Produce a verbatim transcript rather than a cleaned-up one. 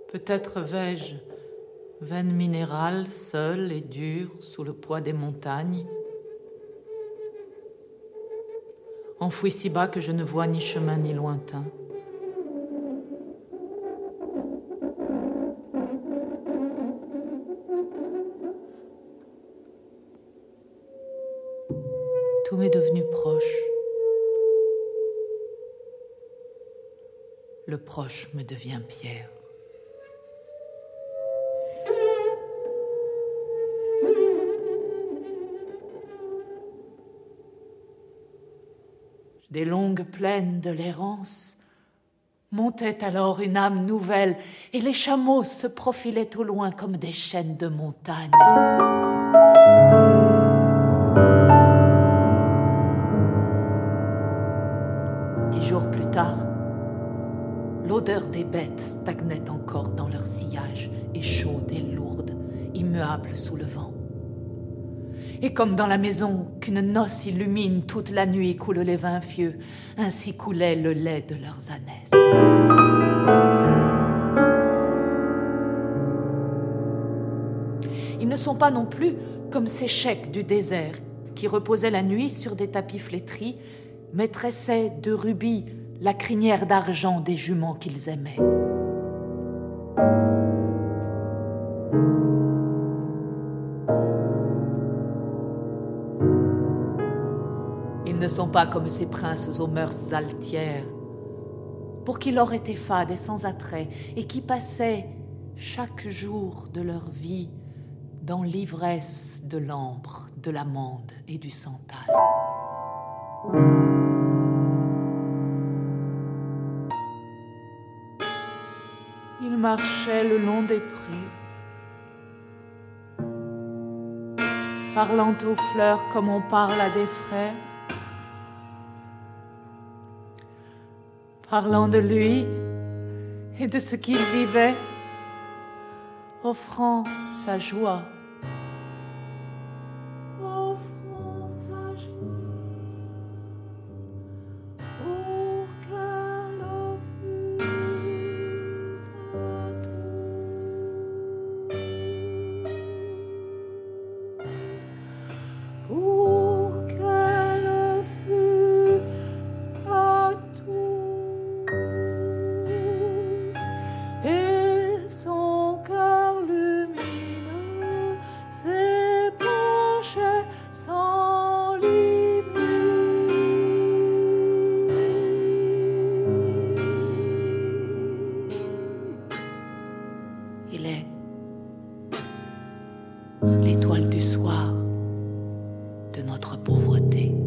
Peut-être vais-je, veine minérale, seule et dure, sous le poids des montagnes, enfouie si bas que je ne vois ni chemin ni lointain. Tout m'est devenu proche. Le proche me devient pierre. Des longues plaines de l'errance montait alors une âme nouvelle, et les chameaux se profilaient au loin comme des chaînes de montagne. Dix jours plus tard, l'odeur des bêtes stagnait encore dans leur sillage, et chaude et lourde, immuable sous le vent. Et comme dans la maison qu'une noce illumine toute la nuit coulent les vins vieux, ainsi coulait le lait de leurs ânesses. Ils ne sont pas non plus comme ces chèques du désert qui reposaient la nuit sur des tapis flétris, mais tressaient de rubis la crinière d'argent des juments qu'ils aimaient. Ils ne sont pas comme ces princes aux mœurs altières, pour qui l'or était fade et sans attrait, et qui passaient chaque jour de leur vie dans l'ivresse de l'ambre, de l'amande et du santal. Ils marchaient le long des prés, parlant aux fleurs comme on parle à des frères, parlant de lui et de ce qu'il vivait, offrant sa joie. Offrant sa joie pour qu'elle offre à tous, pour qu'elle fût à tous, et son cœur lumineux s'épanchait sans limite. Il est l'étoile du soir de notre pauvreté.